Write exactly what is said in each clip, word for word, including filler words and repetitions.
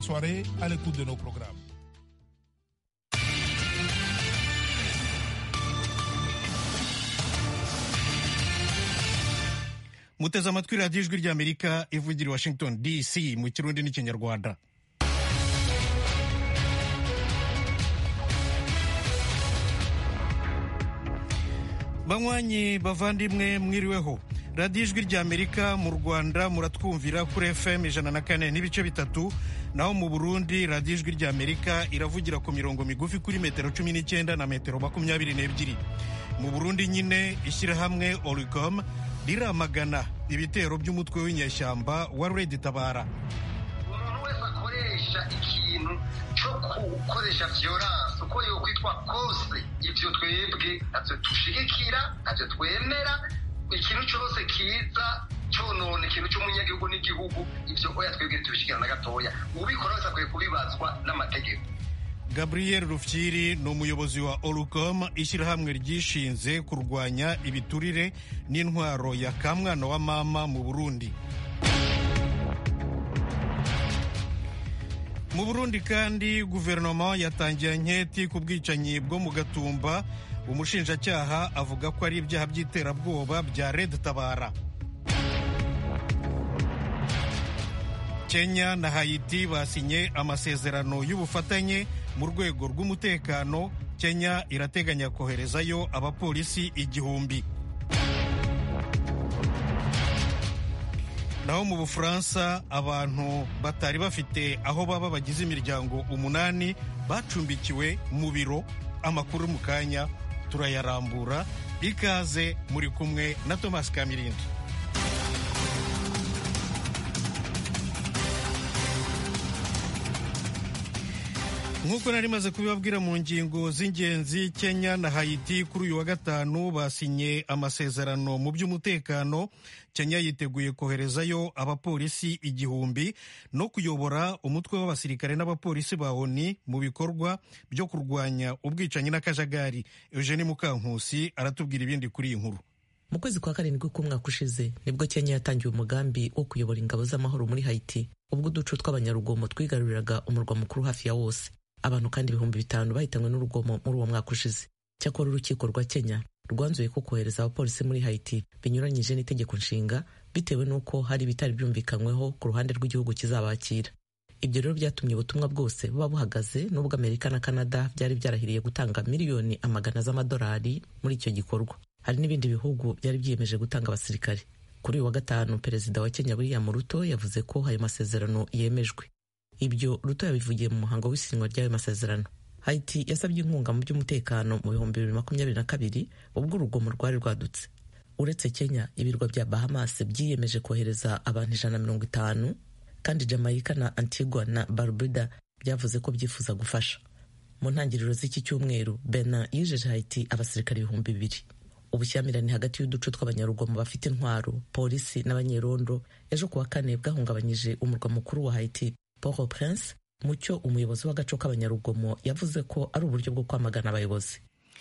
Soirée à l'écoute de nos programmes. muteze amatwi radiyo ijwi ry'amerika ivugira i Washington D C mu kirundi n'ikinyarwanda. banywanyi bavandimwe mwiriweho. radiyo ijwi ry'amerika mu Rwanda muratwumvira kuri F M ijana na kane n'ibice bitatu, naho mu Burundi radiyo ijwi ry'amerika iravugira ku mirongo migufi kuri metero cumi n'icyenda na metero makumyabiri n'ebyiri. mu Burundi nyine ishyirahamwe Oricom riramagana ibitero by'umutwe w'inyeshyamba wa Red Tabara. umuntu wese akoresha ikintu cyo gukoresha violence uko yo kwitwa cause, ibyo twebwe natwe tushigikira, natwe twemera. ikintu cyose kiza cyonone ikintu cy'umunyagihugu n'igihugu, ibyo oya twebwe tubishikira na gatoya. ubikora wese akwiye kubibazwa n'amategeko. Gabriel Rufyiri ni umuyobozi wa Oricom, ishyirahamwe ryishinze kurwanya ibiturire n'intwaro ya kamwana wa mama mu Burundi. mu Burundi kandi guverinoma yatangiye anketi ku bwicanyi bwo mu Gatumba. umushinjacyaha avuga ko ari ibyaha by'iterabwoba bya Red Tabara. Kenya na Haiti basinye amasezerano y'ubufatanye mu rwego rw'umutekano. Kenya irateganya koherezayo abapolisi igihumbi. naho mu Bufaransa abantu batari bafite aho baba bagize imiryango umunani bacumbikiwe mu biro. Amakuru mu kanya turayarambura. Ikaze muri kumwe na Thomas Kamirindi. nk'uko nari maze kubibabwira mu ngingo z'ingenzi, Kenya na Haiti kuri uyu wa gatanu basinye amasezerano mu by'umutekano. Kenya yiteguye koherezayo abapolisi igihumbi no kuyobora umutwe w'abasirikare n'abapolisi ba O N U mu bikorwa byo kurwanya ubwicanyi n'akajagari. Eugenie Mukankusi aratubwira ibindi kuri iyi nkuru. mu kwezi kwa karindwi k'umwaka ushize nibwo Kenya yatangiye umugambi wo kuyobora ingabo z'amahoro muri Haiti, ubwo uduce tw'abanyarugomo twigaruriraga umurwa mukuru hafi ya wose. abantu kandi ibihumbi bitanu bahitanywe n'urugomo muri uwo mwaka ushize. cyakora urukiko rwa Kenya rwanzuye ko kohereza abapolisi muri Haiti binyuranyije n'itegeko nshinga, bitewe n'uko hari ibitari byumvikanyweho ku ruhande rw'igihugu kizabakira. ibyo rero byatumye ubutumwa bwose buba buhagaze, n'ubwo Amerika na Canada byari byarahiriye gutanga miliyoni amagana z'amadolari muri icyo gikorwa. hari n'ibindi bihugu byari byiyemeje gutanga abasirikare. kuri uyu wa gatanu perezida wa Kenya William Ruto yavuze ko ayo masezerano yemejwe. ibyo Ruto yabivugiye mu muhango w'isinywa ry'ayo masezerano. Haiti yasabye inkunga mu by'umutekano mu bihumbi bibiri makumyabiri na kabiri ubwo urugomo rwari rwadutse. uretse Kenya, ibirwa bya Bahamas byiyemeje kohereza abantu ijana na mirongo itanu, kandi Jamaica na Antigua na Barbuda byavuze ko byifuza gufasha. mu ntangiriro z'iki cyumweru, Benin yijeje Haiti abasirikare ibihumbi bibiri. ubushyamirane hagati y'uduce tw'abanyarugomo bafite intwaro, polisi n'abanyerondo ejo kuwa kane bwahungabanyije umurwa mukuru wa Haiti, Port-au-Prince, mu cyo umuyobozi w'agaco k'abanyarugomo yavuze ko ari uburyo bwo kwamagana abayobozi.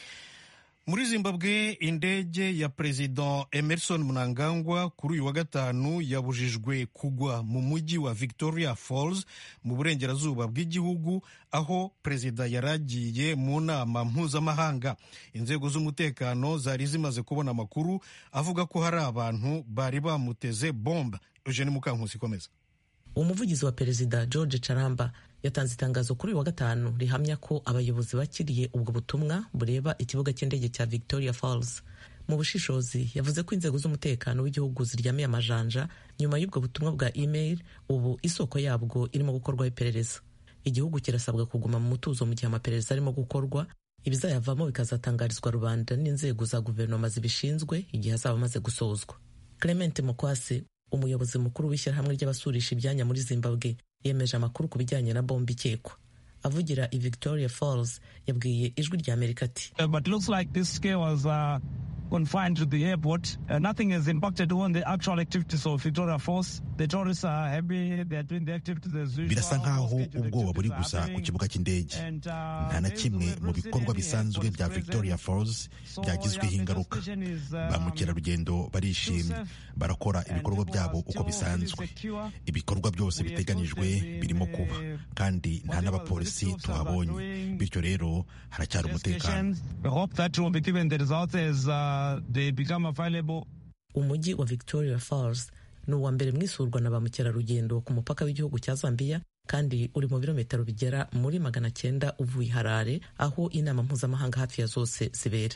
muri Zimbabwe, indege ya Perezida Emerson Mnangagwa kuri uyu wa gatanu yabujijwe kugwa mu mujyi wa Victoria Falls mu burengerazuba bw'igihugu, aho perezida yaragiye mu nama mpuzamahanga. inzego z'umutekano zari zimaze kubona amakuru avuga ko hari abantu bari bamuteze bomba. Eugene Mukankusi komeza. umuvugizi wa perezida George Charamba yatanze itangazo kuri uyu wa gatanu rihamya ko abayobozi bakiriye ubwo butumwa bureba ikibuga cy'indege cya Victoria Falls. mu bushishozi yavuze ko inzego z'umutekano w'igihugu ziryamiye amajanja nyuma y'ubwo butumwa bwa email. ubu isoko yabwo irimo gukorwaho iperereza. igihugu kirasabwa kuguma mu mutuzo mu gihe amaperereza arimo gukorwa. ibizayavamo bikazatangarizwa rubanda n'inzego za guverinoma zibishinzwe igihe azaba amaze gusozwa. Clement Mokwase, umuyobozi mukuru w'ishyirahamwe ry'abasurisha ibyanya muri Zimbabwe, yemeje amakuru ku bijyanye na bombe ikekwa. avugira i Victoria Falls yabwiye ijwi rya Amerika ati uh, but looks like this scare was uh, confined to the airport. Uh, nothing has impacted on the actual activities of Victoria Falls. The tourists are happy, they are doing the activities as usual. Birasa nkaho ubwoba buri gusa ku kibuga cy'indege. Nta na kimwe mu bikorwa bisanzwe bya Victoria Falls byagizweho ingaruka. Ba mukerarugendo barishimye, barakora ibikorwa byabo uko bisanzwe. Ibikorwa byose biteganijwe birimo kuba, kandi nta n'abapolisi tuhabonye. Bityo rero haracyari umutekano. Umujyi wa Victoria Falls ni uwa mbere mwisurwa na ba mukerarugendo ku mupaka w'igihugu cya Zambia, kandi uri mu birometero bigera muri magana cyenda uvuye Harare, aho inama mpuzamahanga hafi ya zose zibera.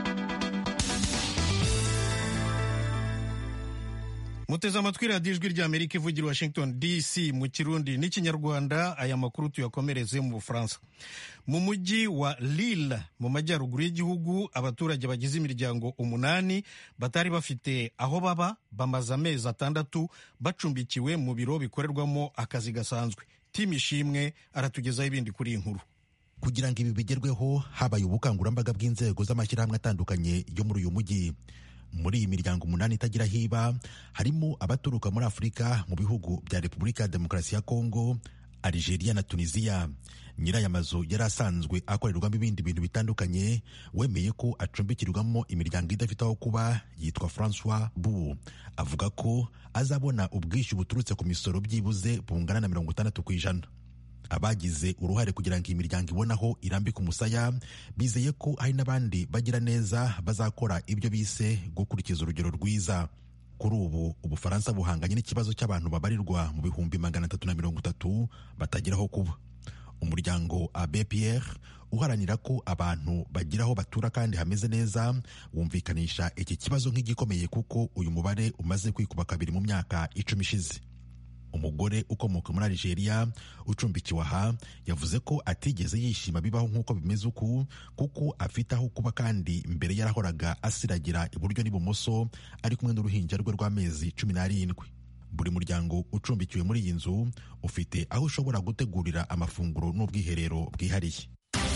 Muteze amatwi radiyo ijwi ry'Amerika ivugira Washington D C mu Kirundi n'Ikinyarwanda. Aya makuru tuyakomereze mu Bufaransa. Mu mujyi wa Lille mu majyaruguru y'igihugu, abaturage bagize imiryango umunani batari bafite aho baba bamaze amezi atandatu bacumbikiwe mu biro bikorerwamo akazi gasanzwe. Tim Ishimwe aratugezaho ibindi kuri iyi nkuru. Kugira ngo ibi bigerweho, habaye ubukangurambaga bw'inzego z'amashyirahamwe atandukanye yo muri uyu mujyi. Muri iyi miryango umunani itagira hiba harimo abaturuka muri Afurika mu bihugu bya Repubulika ya Demokarasi ya Kongo, Algeria na Tunisia. Nyiraya mazu yari asanzwe akorerwamo ibindi bintu bitandukanye wemeye ko acumbikirwamo imiryango idafite aho kuba yitwa François Bou. Avuga ko azabona ubwishyu buturutse ku misoro byibuze bungana na mirongo itandatu ku ijana. Abagize uruhare kugira ngo iyi miryango ibonaho irambika umusaya bizeye ko hari n'abandi bagira neza bazakora ibyo bise gukurikiza urugero rwiza. Kuri ubu Ubufaransa buhanganye n'ikibazo cy'abantu babarirwa mu bihumbi magana atatu na mirongo itatu batagiraho kuba. Umuryango Abbé Pierre uharanira ko abantu bagiraho batura kandi hameze neza wumvikanisha iki kibazo nk'igikomeye, kuko uyu mubare umaze kwikuba kabiri mu myaka icumi ishize. Umugore ukomoka muri Algeria ucumbikiwe aha yavuze ko atigeze yishima bibaho nk'uko bimeze uku, kuko afite aho kuba kandi mbere yarahoraga asiragira iburyo n'ibumoso ari kumwe n'uruhinja rwe rw'amezi cumi n'arindwi. Buri muryango ucumbikiwe muri iyi nzu ufite aho ushobora gutegurira amafunguro n'ubwiherero bwihariye.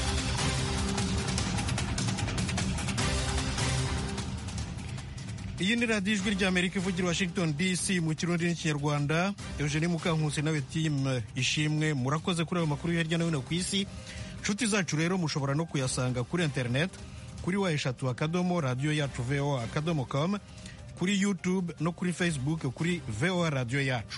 Iyi ni radiyo ijwi ry'Amerika ivugira Washington D C mu Kirundi n'Ikinyarwanda. Eugenie Mukankusi nawe Tim Ishimwe murakoze kuri ayo makuru hirya no hino ku isi. Nshuti zacu rero mushobora no kuyasanga kuri internet kuri wa eshatu akadomo radiyo yacu V O A akadomo com, kuri YouTube no kuri Facebook kuri V O A radiyo yacu.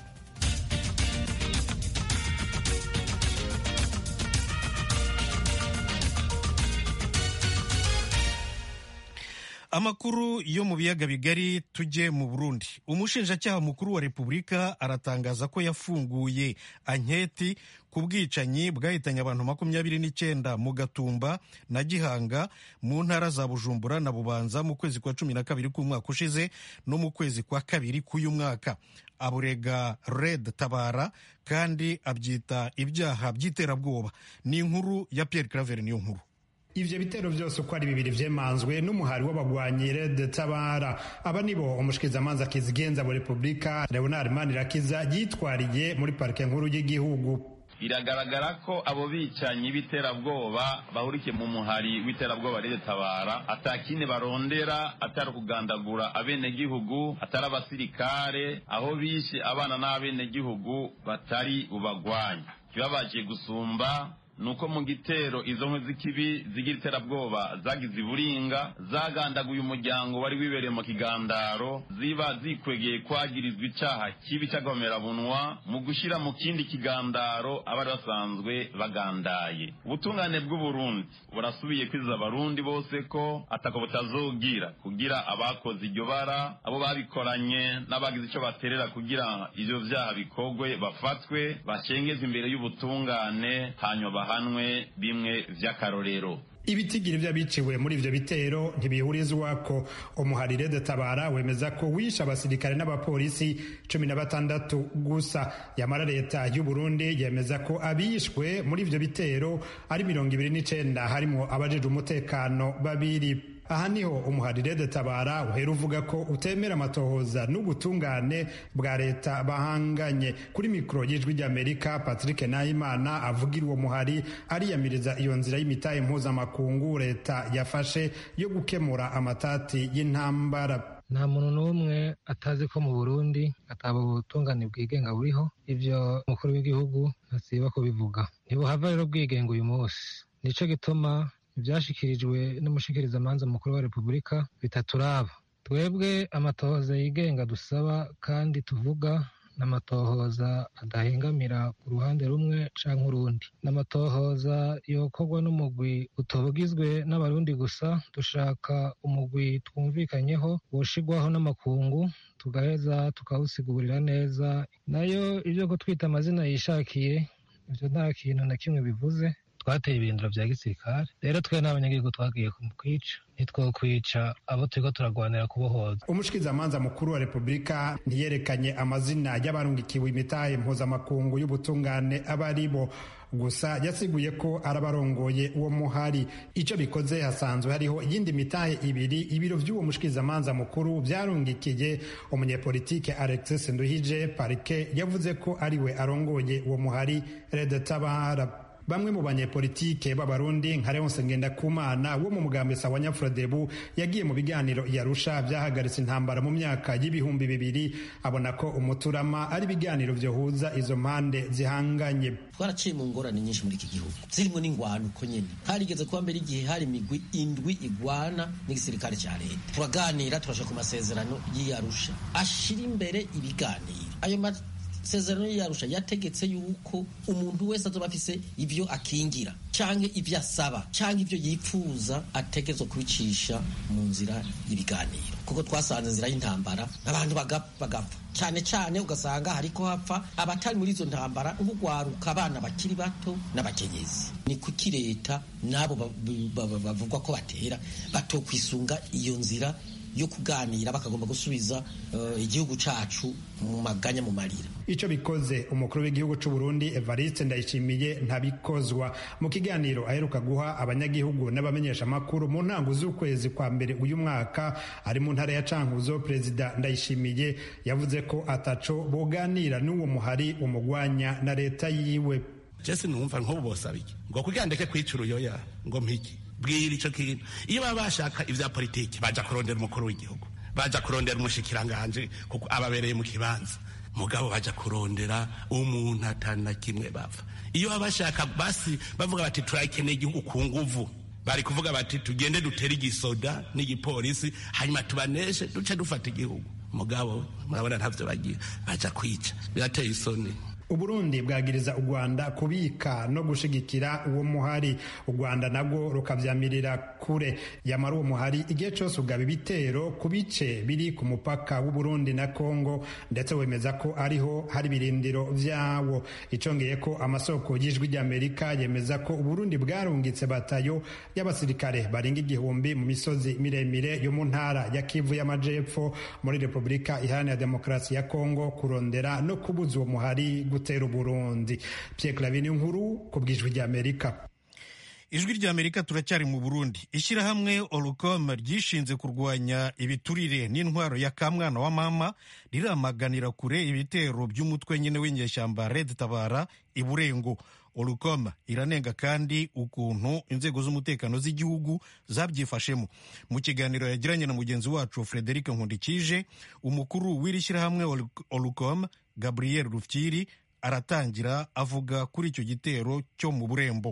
Amakuru yo mu biyaga bigari, tujye mu Burundi. Umushinjacyaha mukuru wa Repubulika aratangaza ko yafunguye anketi ku bwicanyi bwahitanye abantu makumyabiri n'icyenda mu Gatumba na Gihanga mu ntara za Bujumbura na Bubanza mu kwezi kwa cumi na kabiri k'umwaka ushize no mu kwezi kwa kabiri k'uyu mwaka. Aburega Red Tabara kandi abyita ibyaha by'iterabwoba. Ni inkuru ya Pierre Claver niyo nkuru. Ivyo bitero byose uko ari bibiri vyemanzwe n'umuhari w'abagwanyi Red Tabara. Aba nibo umushikizamanza kizigenza wa Repubulika Leonard Manirakiza yitwariye muri parike nkuru y'igihugu. Biragaragara ko abo bicanyi b'iterabwoba bahurikiye mu muhari w'iterabwoba Red Tabara atakine barondera atari kugandagura abenegihugu, atari abasirikare, aho bishe abana n'abenegihugu batari ubagwanya. Kibabaje gusumba nuko mu gitero izo nkwe z'ikibi zigira iterabwoba zagize iburinga zagandaguye umuryango wari wibereye mu kigandaro, ziba zikwegeye kwagirizwa icaha kibi cy'agahomerabunwa mu gushira mu kindi kigandaro abari basanzwe bagandaye. Ubutungane bw'u Burundi burasubiye kwiza abarundi bose ko atako butazogira kugira abakoze iryo bara, abo babikoranye n'abagize ico baterera kugira ivyo vyaha bikogwe bafatwe bashengeze imbere y'ubutungane, hanyuma hanwe bimwe vy'akarorero. Ibitigiri vy'abiciwe muri ivyo bitero ntibihurizwako. Umuhari Red Tabara wemeza ko wisha abasirikare n'abapolisi cumi na batandatu gusa. Yamara leta y'u Burundi yemeza ko abishwe muri ivyo bitero ari mirongo ibiri n'icenda, harimo abajejwe umutekano babiri. aha niho umuharire de tabara uhera uvuga ko utemera amatohoza n'ubutungane bwa leta bahanganye. Kuri mikoro y'ijwi ry'Amerika, Patrick Nahimana avugira uwo muhari ariyamiriza iyo nzira y'imitahe mpuzamakungu leta yafashe yo gukemura amatati y'intambara. Nta muntu n'umwe atazi ko mu Burundi ataba ubutungane bwigenga buriho, ivyo umukuru w'igihugu ntasiba kubivuga. Ntibuhava rero bwigenga uyu munsi, nico gituma ivyashikirijwe n'umushikirizamanza mukuru wa Repubulika bitaturaba. Twebwe amatohoza yigenga dusaba kandi tuvuga n'amatohoza adahengamira ku ruhande rumwe canke urundi, n'amatohoza yokorwa n'umugwi utobugizwe n'abarundi gusa. Dushaka umugwi twumvikanyeho woshigwaho n'amakungu, tugaheza tukawusigurira neza. Nayo ivyo kutwita amazina yishakiye, ivyo nta kintu na kimwe bivuze. Twateye ibirindiro vya gisirikare, rero twe n'abanyagihugu twagiye kumukwica, ntitwokwica abo turiko turagwanira kubohoza. Umushikizamanza mukuru wa Repubulika ntiyerekanye amazina y'abarungikiwe imitahe mpuzamakungu y'ubutungane abaribo, gusa yasiguye ko arabarongoye uwo muhari. Ico bikoze hasanzwe hariho iyindi mitahe ibiri ibiro vy'uwo mushikizamanza mukuru vyarungikiye umunyepolitike Alexis Nduhije. Parike yavuze ko ariwe arongoye uwo muhari Red Tabara. Bamwe mu banyepolitike b'abarundi nka Leonce Ngendakumana wo mu mugambi wa Nyafrodebu yagiye mu biganiro i Arusha vyahagaritse intambara mu myaka y'ibihumbi bibiri, abona ko umuturama ari ibiganiro vyohuza izo mpande zihanganye. Twaraciye mu ngorane nyinshi muri iki gihugu zirimo n'ingwano uko nyene, harigeze kuba mbere igihe hari imigwi indwi igwana n'igisirikare ca leta. Turaganira turashaka ku masezerano y'i Arusha ashira imbere ibiganiro. Ayo sezerano y'Arusha yategetse yuko umuntu wese azoba afise ivyo akingira canke ivyo asaba canke ivyo yipfuza ategerezwa kubicisha mu nzira y'ibiganiro, kuko twasanze inzira y'intambara abantu bagapfa cyane cyane, ugasanga hariko hapfa abatari muri izo ntambara nk'ugwaruka, abana bakiri bato n'abakenyezi. Ni kuki leta nabo bavugwa ko batera batokwisunga iyo nzira yo kuganira, bakagomba gusubiza uh, igihugu cacu mu maganya mu marira. Ico bikoze umukuru w'igihugu c'u Burundi Evariste Ndayishimiye ntabikozwa. Mu kiganiro aheruka guha abanyagihugu n'abamenyesha makuru mu ntango z'ukwezi kwa mbere uyu mwaka ari mu ntara ya Cankuzo, Perezida Ndayishimiye yavuze ko ataco boganira n'uwo muhari umugwanya na leta yiwe. Jesse numva nko bosabiki ngo kugandeke kwicuru yoya ngo mpiki bwira ico kintu. Iyo baba bashaka ivya politiki baja kurondera umukuru w'igihugu, baja kurondera umushikiranganje kuko ababereye mu kibanza, mugabo baja kurondera umuntu atana kimwe bava. Iyo baba bashaka basi bavuga bati turakeneye igihugu ku nguvu, bari kuvuga bati tugende dutere igisoda n'igipolisi hanyuma tubaneshe duce dufata igihugu. Mugabo murabona ntavyo bagira, baja kwica. Birateye isoni. Uburundi bwagiriza u Rwanda kubika no gushigikira uwo muhari, u Rwanda nabwo rukavyamirira kure. Yamara uwo muhari igihe cyose ugaba ibitero ku bice biri ku mupaka w'u Burundi na Kongo, ndetse wemeza ko ariho hari birindiro vyawo. Icongeye ko amasoko y'ijwi ry'Amerika yemeza ko u Burundi bwarungitse batayo y'abasirikare barenga igihumbi mu misozi miremire yo mu ntara ya Kivu y'Amajepfo muri Repubulika Iharanira Demokarasi ya Kongo kurondera no kubuza uwo muhari gutera Burundi. Pierre Claver Nkuru ku bw'ijwi ry'Amerika. Ijwi ry'Amerika turacyari mu Burundi. Ishyirahamwe Olcom ryishinze kurwanya ibiturire n'intwaro ya kamwana wa mama riramaganira kure ibitero by'umutwe nyine w'inyeshyamba Red Tabara i Burengo. Olcom iranenga kandi ukuntu inzego z'umutekano z'igihugu zabyifashemo. Mu kiganiro yagiranye na mugenzi wacu Frederic Nkundikije, umukuru w'iri shyirahamwe Olcom Gabriel Rufyiri aratangira avuga kuri icyo gitero cyo mu Burembo.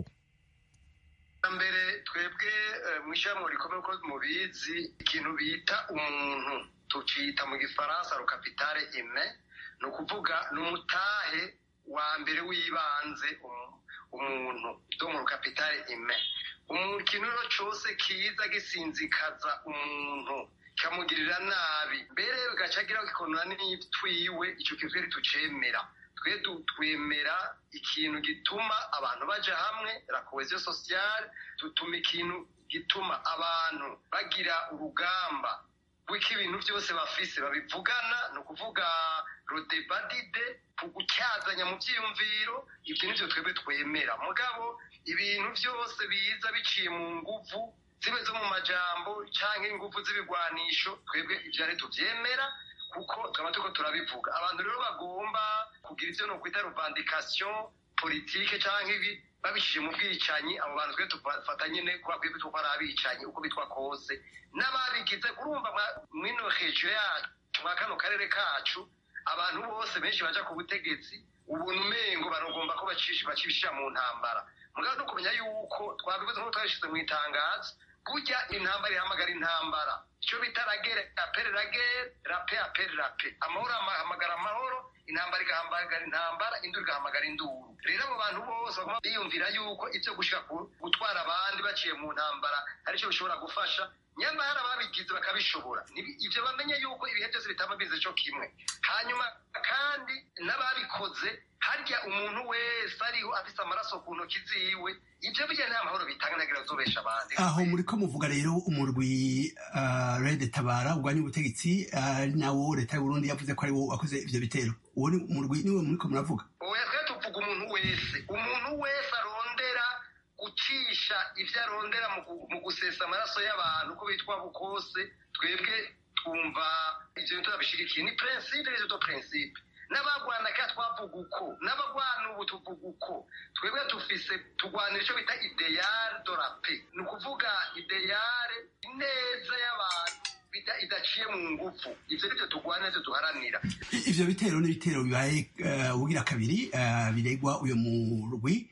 Mbere twebwe mu ishyirahamwe rikomeye ko mubizi ikintu bita umuntu tucita mu gifaransa ro capitale humain, no kuvuga n'umutahe wa mbere w'ibanze umuntu do mu capitale humain. Umuntu kintu cyose kiza gisinzikaza umuntu kamugirira nabi mbere bigacagira gikonana n'itwiwe, ico kiveri tucemera. Twe twemera ikintu gituma abantu baja hamwe, la cohesion sociale, tutuma ikintu gituma abantu bagira urugamba wiki ibintu byose bafise babivugana, no kuvuga rodebadide kugucyazanya mu byiyumviro. Ibyo nivyo twebwe twemera. Mugabo ibintu byose biza biciye mu nguvu zibe zo mu majambo canke ingufu z'ibigwanisho twebwe ivyo ari tuvyemera kuko twaba turiko turabivuga. Abantu rero bagomba kugira ivyo nokwita revendication politike canke ibi babishije mu bwicanyi, abo bantu twe tufata nyene kuba kwibwe tuko ari abicanyi uko bitwa kose, n'ababigize urumva mwino region yacu mwa kano karere kacu abantu bose benshi baja ku butegetsi ubuntu umengo baragomba ko bacibishira mu ntambara. Mugabo no kumenya yuko twabivuze nko twabishize mu itangazo, burya intambara ihamagara intambara, icyo bita ragere apere ragere rape apere rape, amahoro ahamagara amahoro, intambara igahamagara intambara, induru igahamagara induru. Rero abo bantu bose bagomba biyumvira yuko ivyo gushika gutwara abandi baciye mu ntambara aricyo bishobora gufasha, nyamara babigize bakabishobora. Ivyo bamenye yuko ibihe byose bitaba bize cyo kimwe. Hanyuma kandi n'ababikoze harya umuntu wese ariho afise amaraso ku ntoki ziwe, ivyo bijya nta mahoro bitanga nagira zobesha abandi. Aho muri ko muvuga rero umurwi uh, Red Tabara ugwanya ubutegetsi ari uh, nawo leta y'u Burundi yavuze ko ari wo wakoze ivyo bitero. Uwo ni umurwi niwe muri ko muravuga? Oya, twe tuvuga umuntu wese, umuntu wese arondera gucisha ivyo arondera mu gusesa amaraso y'abantu uko bitwa bukose, twebwe twumva ivyo bintu turabishigikiye. Ni principe les autres principes. N'abagwana ka twavuga uko, n'abagwana ubu tuvuga uko. Twebwe tufise tugwanira ico bita ideal de la paix, ni ukuvuga ideal neza y'abantu bita idaciye mu ngufu. Ivyo nivyo tugwanira, ivyo duharanira. Ivyo bitero n'ibitero bibaye ubugira kabiri biregwa uyo murwi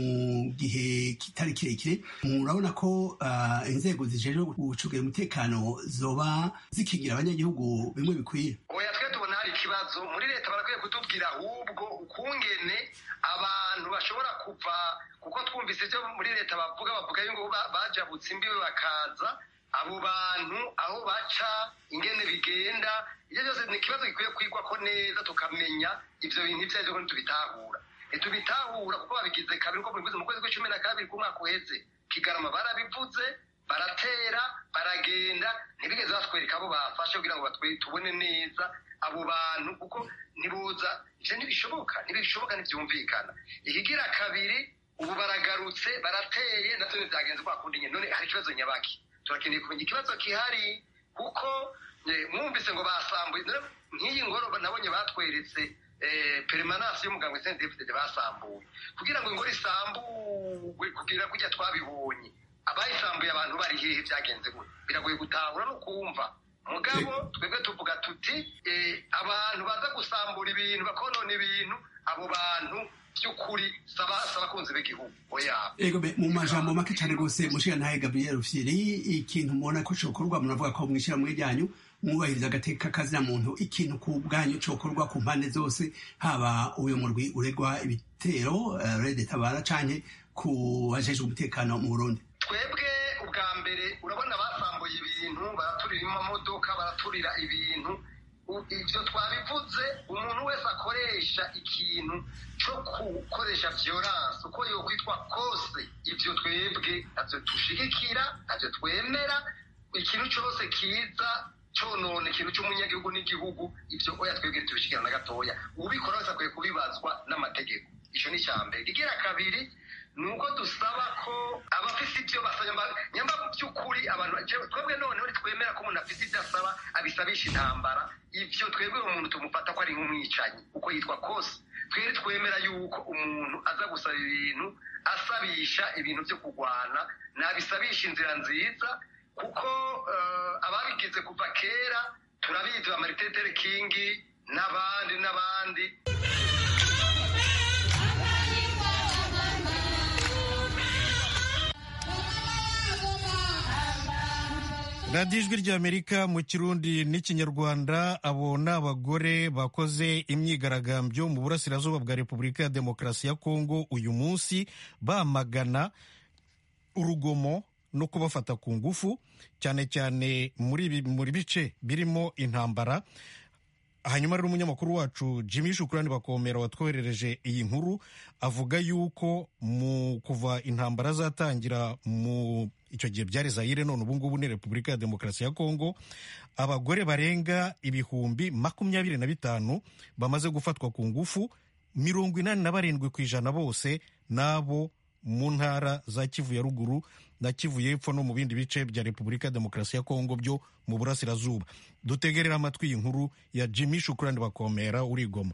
mu gihe kitari kirekire. Murabona ko uh, inzego zijejwe gucungira umutekano zoba zikigira abanyagihugu bimwe bikwiye? Oya, twe tubona hari ikibazo muri leta, barakwiye kutubwira ahubwo ukungene abantu bashobora kuva, kuko twumvise ivyo muri leta bavuga bavuga yuko bajabutse imbibe bakaza, abo bantu aho baca ingene bigenda, ivyo byose ni ikibazo gikwiye kwigwa ko neza tukamenya ivyo bintu ivyo arivyo ko tubitahura. Tubitahura kuko babigize kabiri uko bivuze mu kwezi kwa cumi na kabiri k'umwaka uheze. Kigarama barabivuze, baratera, baragenda, ntibigeze batwereka abo bafashe kugira ngo batwe tubone neza abo bantu, kuko nibuza ivyo ntibishoboka, ntibishoboka ntivyumvikana. Ikigira kabiri ubu baragarutse, barateye, navyo ntibyagenze kwa kundi nyene. None hari ikibazo nyabaki, turakeneye kumenya ikibazo kihari, kuko mwumvise ngo basambuye nk'iyi ngoro nabonye batweretse Eh, permanence y'umuganga C N D F D D basambuye kugira ngo ingoro isambuwe kugira kujya twabibonye. Abayisambuye abantu bari hehe, byagenze gute? Biragoye gutahura no kumva. Mugabo twebwe tuvuga tuti eh, abantu baza gusambura ibintu bakonona ibintu, abo bantu by'ukuri saba saba kunze b'igihugu. Oya, ego be mu majambo make cyane gose mushira naye Gabriel Rufyiri, ikintu mubona ko cokorwa, munavuga ko mwishira mu ryanyu mwubahiriza agateka kazina muntu, ikintu ku bwanyu cokorwa ku mpande zose, haba uyo murwi uregwa ibitero uh, Red Tabara canke ku bajejwe umutekano mu Burundi? Twebwe ubwa mbere urabona basambuye ibintu, baraturira amamodoka, baraturira ibintu. Ivyo twabivuze, umuntu wese akoresha ikintu co gukoresha violence uko yo kwitwa kose, ivyo twebwe navyo tushigikira, navyo twemera. Ikintu cyose kiza conone ikintu cy'umunyagihugu n'igihugu, ivyo oya twebwe tubishikira na gatoya. Ubikora wese akwiye kubibazwa n'amategeko. Ico ni cyambere. Igira kabiri nuko dusaba ko abafise ivyo basaba nyamba by'ukuri abantu twebwe none uri twemera ko umuntu afise ivyo asaba abisabisha intambara, ivyo twebwe umuntu tumufata ko ari nk'umwicanyi uko yitwa kose. Twere twemera yuko umuntu aza gusaba ibintu asabisha ibintu byo kugwana, nabisabisha inzira nziza, kuko uh, ababigize kuva kera turabizi ba Martin Luther King n'abandi n'abandi. radiyo ijwi ry'Amerika mu Kirundi n'Ikinyarwanda. Abo ni abagore bakoze imyigaragambyo mu burasirazuba bwa Repubulika ya Demokarasi ya Kongo uyu munsi, bamagana urugomo no kubafata ku ngufu, cyane cyane muri muri bice birimo intambara. Hanyuma rero umunyamakuru wacu Jimmy Shukrani Bakomera watwoherereje iyi nkuru avuga yuko mu kuva intambara zatangira mu icyo gihe byari Zaire, none ubu ngubu ni Repubulika ya Demokarasi ya Kongo, abagore barenga ibihumbi makumyabiri na bitanu bamaze gufatwa ku ngufu, mirongo inani na barindwi ku ijana bose nabo mu ntara za Kivu ya ruguru na Kivu y'epfo no mu bindi bice bya Repubulika ya Demokarasi ya Kongo byo mu burasirazuba. Dutegerera amatwi inkuru ya Jimmy Shukrani Bakomera uri Goma.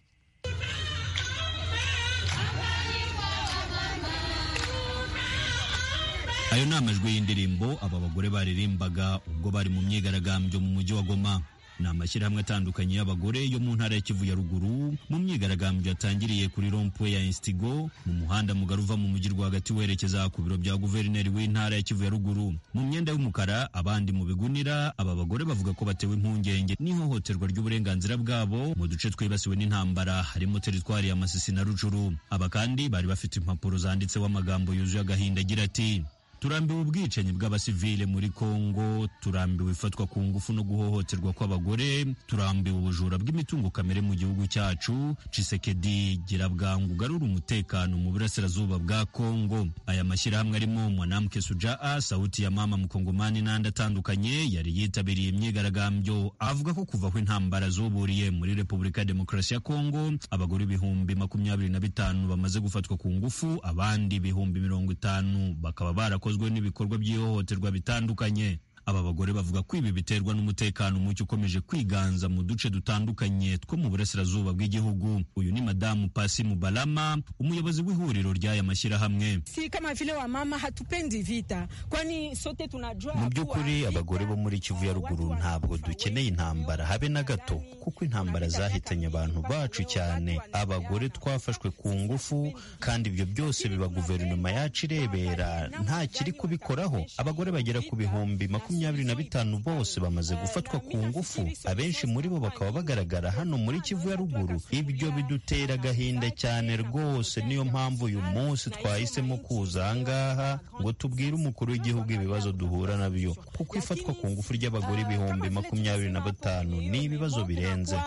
Ayo ni amajwi y'indirimbo aba bagore baririmbaga ubwo bari mu myigaragambyo mu mujyi wa Goma. Ni amashyirahamwe atandukanye y'abagore yo mu ntara ya Kivu ya ruguru mu myigaragambyo yatangiriye kuri rompwe ya Instigo mu muhanda mugari uva mu mujyi rwagati werekeza ku biro bya guverineri w'intara ya Kivu ya ruguru. Mu myenda y'umukara, abandi mu bigunira, aba bagore bavuga ko batewe impungenge n'ihohoterwa ry'uburenganzira bwabo mu duce twibasiwe n'intambara harimo teritwari ya Masisi na Rucuru. Aba kandi bari bafite impapuro zanditseho amagambo yuzuye agahinda agira ati: turambiwe ubwicanyi bw'abasivile muri Kongo, turambiwe ifatwa ku ngufu no guhohoterwa kw'abagore, turambiwe ubujura bw'imitungo kamere mu gihugu cyacu. Tshisekedi gira bwangu garura umutekano mu burasirazuba bwa Kongo. Aya mashyirahamwe arimo Mwanamke Sujaa, Sauti ya Mama Mukongomani n'andi atandukanye yari yitabiriye imyigaragambyo avuga ko kuva aho intambara zuburiye muri Repubulika ya Demokarasi ya Kongo, abagore ibihumbi makumyabiri na bitanu bamaze gufatwa ku ngufu, abandi ibihumbi mirongo itanu bakaba bara kozwe n'ibikorwa by'ihohoterwa bitandukanye. Aba bagore bavuga ko ibi biterwa n'umutekano muke ukomeje kwiganza mu duce dutandukanye two mu burasirazuba bw'igihugu. Uyu ni Madamu Pasi Mubalama, umuyobozi w'ihuriro ry'aya mashyirahamwe. Si kama vile wa mama hatupendi vita, kwani sote tunajua. Mu by'ukuri abagore bo muri Kivu ya ruguru ntabwo dukeneye intambara habe na gato, kuko intambara zahitanye abantu bacu cyane. Abagore twafashwe ku ngufu, kandi ibyo byose biba guverinoma yacu irebera, nta kiri kubikoraho. Abagore bagera ku bihumbi makumyabiri na bitanu bose bamaze gufatwa ku ngufu, abenshi muri bo bakaba bagaragara hano muri Kivu ya ruguru. Ibyo bidutera agahinda cyane rwose, niyo mpamvu uyu munsi twahisemo kuza ahangaha ngo tubwire umukuru w'igihugu ibibazo duhura nabyo, kuko ifatwa ku ngufu ry'abagore ibihumbi makumyabiri na batanu ni ibibazo birenze.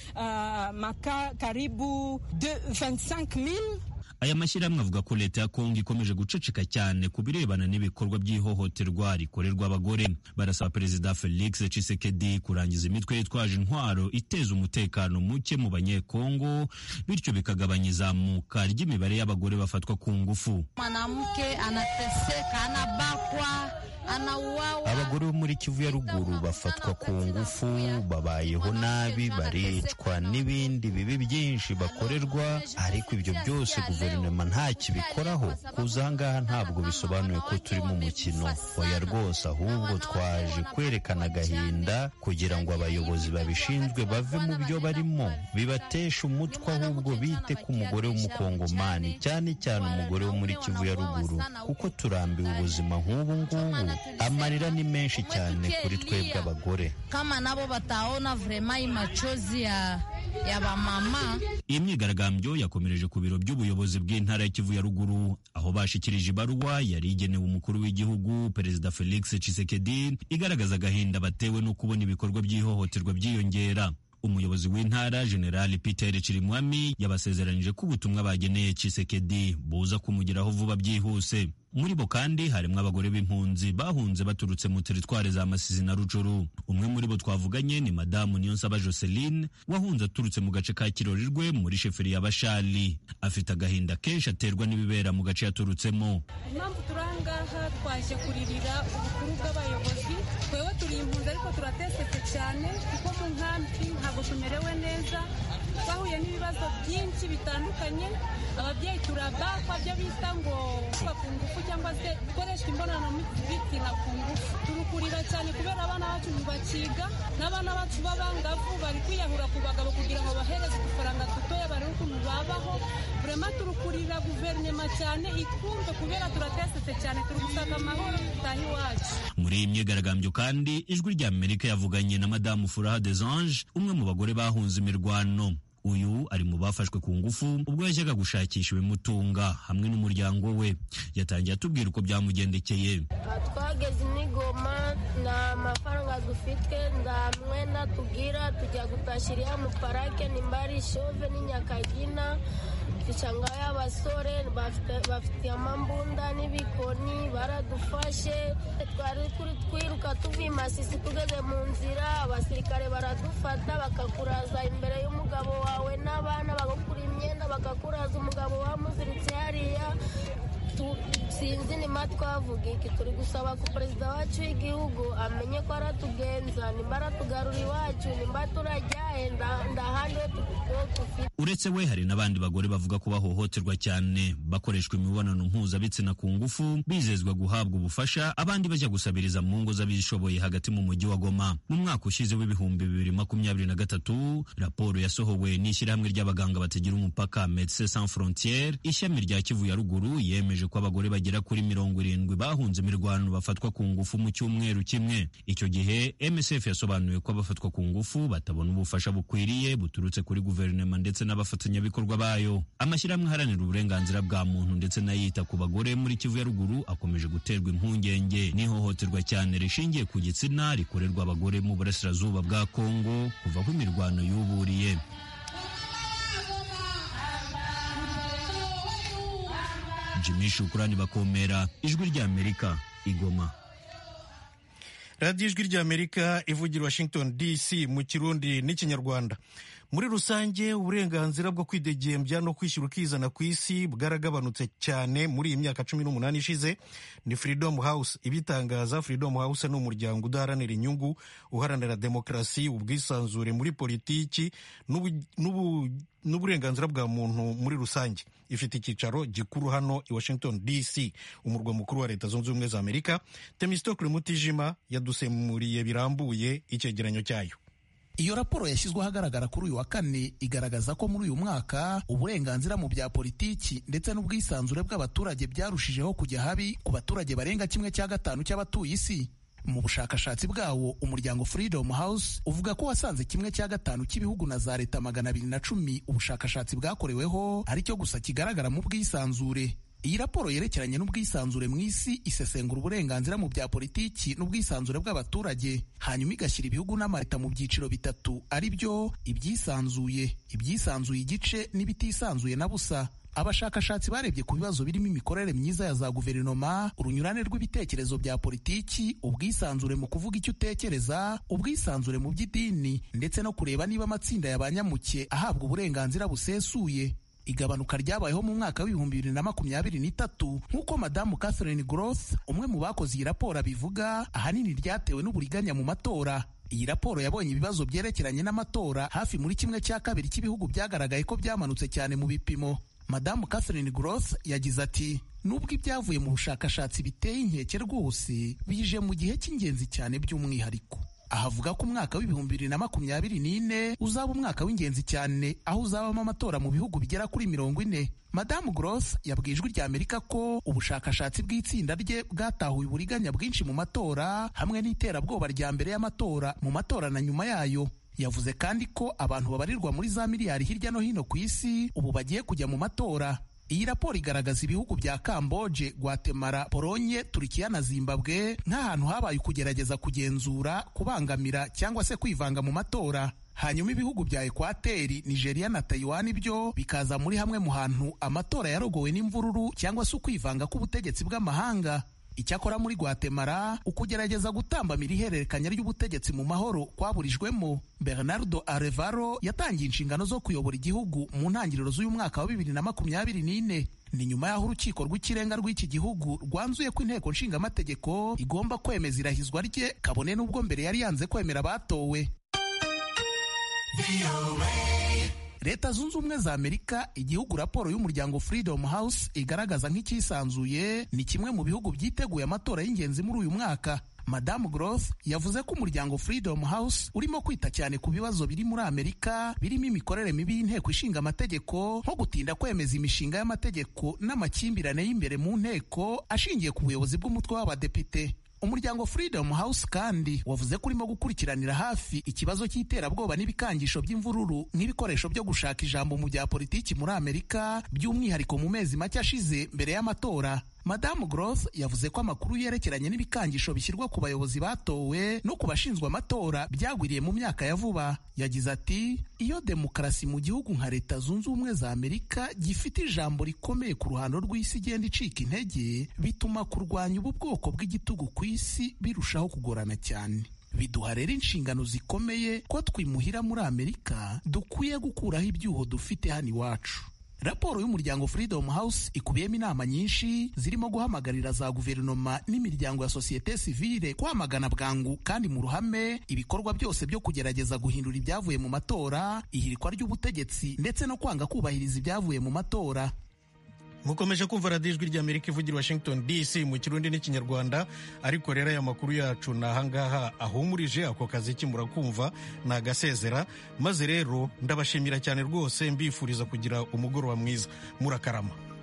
Aya mashyirahamwe avuga ko leta ya Kongo ikomeje guceceka cyane ku birebana n'ibikorwa by'ihohoterwa rikorerwa abagore. Barasaba Perezida Felix Tshisekedi kurangiza imitwe yitwaje intwaro iteza umutekano muke mu banyekongo, bityo bikagabanya izamuka ry'imibare y'abagore bafatwa ku ngufu. Mwanamke anateseka, anabakwa, anauawa. Abagore bo muri Kivu ya ruguru bafatwa ku ngufu, babayeho nabi, baricwa n'ibindi bibi byinshi bakorerwa, ariko ibyo byose guverinoma nta kibikoraho. Kuza ahangaha ntabwo bisobanuye ko turi mu mukino, oya rwose, ahubwo twaje kwerekana agahinda kugira ngo abayobozi babishinzwe bave mu byo barimo, bibatesha umutwe, ahubwo bite ku mugore w'umukongomani, cyane cyane umugore wo muri Kivu ya ruguru, kuko turambiwe ubuzima nk'ubu ngubu. Amarira ni menshi cyane kuri twebwe abagore. Kama nabo bataona vrema imachozi ya ya bamama. Iyi myigaragambyo yakomereje ku biro by'ubuyobozi bw'intara ya Kivu ya ruguru, aho bashikirije ibaruwa yari igenewe umukuru w'igihugu Perezida Felix Tshisekedi igaragaza agahinda batewe no kubona ibikorwa by'ihohoterwa byiyongera. Umuyobozi w'intara General Peter Chirimwami yabasezeranije ko ubutumwa bageneye Tshisekedi buza kumugeraho vuba byihuse. Muri bo kandi harimo abagore b'impunzi bahunze baturutse mu teritwari za Masisi na Rucuru. Umwe muri bo twavuganye ni Madamu Niyonsaba Joseline, wahunze aturutse mu gace ka Kirorirwe muri sheferi ya Bashali. Afite agahinda kenshi aterwa n'ibibera mu gace yaturutsemo. Impamvu turangaha twaje kuririra ubukuru bw'abayobozi. Twewe turi impunzi ariko turatesetse cyane, kuko mu nkambi ntabwo tumerewe neza. Twahuye n'ibibazo byinshi bitandukanye. Ababyeyi turabakwa byo bita ngo bakungufu cyangwa se gukoresha imibonano mpuzabitsina ku ngufu. Turukurira cyane kubera abana bacu ntibakiga, n'abana bacu b'abangavu bari kwiyahura ku bagabo kugira ngo bahereze udufaranga dutoya barebe ukuntu babaho. Vrema turukurira guverinoma cyane itwumve, kubera turatesetse cyane, turi gusaka amahoro tutaha iwacu. Muri iyi myigaragambyo kandi ijwi rya Amerika yavuganye na Madamu Furaha des Anges, umwe mu bagore bahunze imirwano. Uyu ari mu bafashwe ku ngufu ubwo yajyaga gushakisha ibimutunga hamwe n'umuryango we. Yatangiye atubwira uko byamugendekeye. Twageze n'Igoma, nta mafaranga dufite, ndamwe natubwira tujya gutashiriya mu parake nimbari Shove n'Inyakagina. Icanga y'abasore bafite amambunda n'ibikoni baradufashe. Twari turi twiruka tuvi Masisi tugeze mu nzira, abasirikare baradufata bakakuraza imbere y'umugabo wawe n'abana, bagakura imyenda bakakuraza umugabo wamuziritse hariya. nimba twavuga iki turi gusaba ko perezida wacu w'igihugu amenye ko aratugenza nimba aratugarura iwacu nimba turajyahe ndahandi tufite. Uretse we hari n'abandi bagore bavuga ko bahohoterwa cyane bakoreshwa imibonano mpuzabitsina ku ngufu bizezwa guhabwa ubufasha abandi bajya gusabiriza mu ngo z'abishoboye hagati mu mujyi wa Goma. Mu mwaka ushize w'ibihumbi bibiri makumyabiri na gatatu raporo yasohowe n'ishyirahamwe ry'abaganga batagira umupaka Médecins Sans Frontières ishami rya Kivu ya ruguru yemeje ko abagore bagera kuri mirongo irindwi bahunze imirwano bafatwa ku ngufu mu cyumweru kimwe. Icyo gihe M S F yasobanuye ko abafatwa ku ngufu batabona ubufasha bukwiriye buturutse kuri guverinoma ndetse n'abafatanyabikorwa bayo. Amashyirahamwe aharanira uburenganzira bwa muntu ndetse n'ayita ku bagore muri Kivu ya ruguru akomeje guterwa impungenge n'ihohoterwa cyane rishingiye ku gitsina rikorerwa abagore mu burasirazuba bwa Kongo kuva aho imirwano yuburiye. Jimmy Shukrani Bakomera, Ijwi ry'Amerika, Igoma. radiyo ijwi ry'Amerika ivugira Washington D C mu Kirundi n'Ikinyarwanda. Muri rusange uburenganzira bwo kwidegembya no kwishyura ukizana ku isi bwaragabanutse cyane muri iyi myaka cumi n'umunani ishize. Ni Freedom House ibitangaza. Freedom House ni umuryango udaharanira inyungu uharanira demokarasi, ubwisanzure muri politiki n'uburenganzira bwa muntu muri rusange. Ifite icyicaro gikuru hano i Washington D C, umurwa mukuru wa Leta Zunze Ubumwe za Amerika. Temistokle Mutijima yadusemuriye birambuye icyegeranyo cyayo. Iyo raporo yashyizwe ahagaragara kuri uyu wa kane igaragaza ko muri uyu mwaka uburenganzira mu bya politiki ndetse n'ubwisanzure bw'abaturage byarushijeho kujya habi ku baturage barenga kimwe cya gatanu cy'abatuye isi. Mu bushakashatsi bwawo umuryango Freedom House uvuga ko wasanze kimwe cya gatanu cy'ibihugu na za leta magana abiri na cumi ubushakashatsi bwakoreweho aricyo gusa kigaragara mu bwisanzure. Iyi raporo yerekeranye n'ubwisanzure mu isi isesengura uburenganzira mu bya politiki n'ubwisanzure bw'abaturage, hanyuma igashyira ibihugu n'amaleta mu byiciro bitatu ari byo ibyisanzuye, ibyisanzuye igice n'ibitisanzuye na busa. Abashakashatsi barebye ku bibazo birimo imikorere myiza ya za guverinoma, urunyurane rw'ibitekerezo bya politiki, ubwisanzure mu kuvuga icyo utekereza, ubwisanzure mu by'idini ndetse no kureba niba amatsinda y'abanyamuke ahabwa uburenganzira busesuye. Igabanuka ryabayeho mu mwaka w'ibihumbi bibiri na makumyabiri n'itatu nk'uko Madamu Catherine Groth umwe mu bakoze iyi raporo abivuga, ahanini ryatewe n'uburiganya mu matora. Iyi raporo yabonye ibibazo byerekeranye n'amatora hafi muri kimwe cya kabiri cy'ibihugu byagaragaye ko byamanutse cyane mu bipimo. Madamu Catherine Groth yagize ati nubwo ibyavuye mu bushakashatsi biteye inkeke rwose bije mu gihe cy'ingenzi cyane by'umwihariko. Ahavuga ko umwaka w'ibihumbi bibiri na makumyabiri n'ine uzaba umwaka w'ingenzi cyane aho uzabamo amatora mu bihugu bigera kuri mirongo ine. Madamu Groth yabwiye Ijwi ry'Amerika ko ubushakashatsi bw'itsinda rye bwatahuye uburiganya bwinshi mu matora hamwe n'iterabwoba rya mbere y'amatora, mu matora na nyuma yayo. Yavuze kandi ko abantu babarirwa muri za miliyari hirya no hino ku isi ubu bagiye kujya mu matora. Iyi raporo igaragaza ibihugu bya Camboge, Guatemala, Polonye, Turikiya na Zimbabwe nk'ahantu habaye ukugerageza kugenzura, kubangamira cyangwa se kwivanga mu matora. Hanyuma ibihugu bya Ekwateri, Nigeria na Taiwan byo bikaza muri hamwe mu hantu amatora yarogowe n'imvururu cyangwa se ukwivanga k'ubutegetsi bw'amahanga. Icyakora muri Guatemala ukugerageza gutambamira ihererekanya ry'ubutegetsi mu mahoro kwaburijwemo. Bernardo Arevalo yatangiye inshingano zo kuyobora igihugu mu ntangiriro z'uyu mwaka wa bibiri na makumyabiri n'ine. Ni nyuma y'aho urukiko rw'ikirenga rw'iki gihugu rwanzuye ko inteko nshingamategeko igomba kwemeza irahizwa rye, kabone n'ubwo mbere yari yanze kwemera abatowe. Leta Zunze Ubumwe za Amerika, igihugu raporo y'umuryango Freedom House igaragaza nk'icyisanzuye, ni kimwe mu bihugu byiteguye amatora y'ingenzi muri uyu mwaka. Madamu Groth yavuze ko umuryango Freedom House urimo kwita cyane ku bibazo biri muri Amerika birimo imikorere mibi y'inteko ishinga amategeko, nko gutinda kwemeza imishinga y'amategeko n'amakimbirane y'imbere mu nteko ashingiye ku buyobozi bw'umutwe w'abadepite. Umuryango Freedom House kandi wavuze ko urimo gukurikiranira hafi ikibazo cy'iterabwoba n'ibikangisho by'imvururu nk'ibikoresho byo gushaka ijambo mu bya politiki muri Amerika, by'umwihariko mu mezi make ashize mbere y'amatora. Madamu Groth yavuze ko amakuru yerekeranye n'ibikangisho bishyirwa ku bayobozi batowe no ku bashinzwe amatora byagwiriye mu myaka ya vuba. Yagize ati iyo demokarasi mu gihugu nka Leta Zunze Ubumwe za Amerika gifite ijambo rikomeye ku ruhando rw'isi igenda icika intege, bituma kurwanya ubu bwoko bw'igitugu ku isi birushaho kugorana cyane. Biduha rero inshingano zikomeye ko twimuhira muri Amerika dukwiye gukuraho ibyuho dufite hano iwacu. raporo y'umuryango Freedom House ikubiyemo inama nyinshi zirimo guhamagarira za guverinoma n'imiryango ya sosiyete sivile kwamagana bwangu kandi mu ruhame ibikorwa byose byo kugerageza guhindura ibyavuye mu matora, ihirikwa ry'ubutegetsi ndetse no kwanga kubahiriza ibyavuye mu matora. mukomeje kumva radiyo ijwi ry'Amerika ivugira Washington D C mu kirundi n'ikinyarwanda, ariko rero aya makuru yacu ni ahangaha ahumurije. Ako kazi kimurakumva ni agasezera, maze rero ndabashimira cyane rwose, mbifuriza kugira umugoroba mwiza. Murakarama.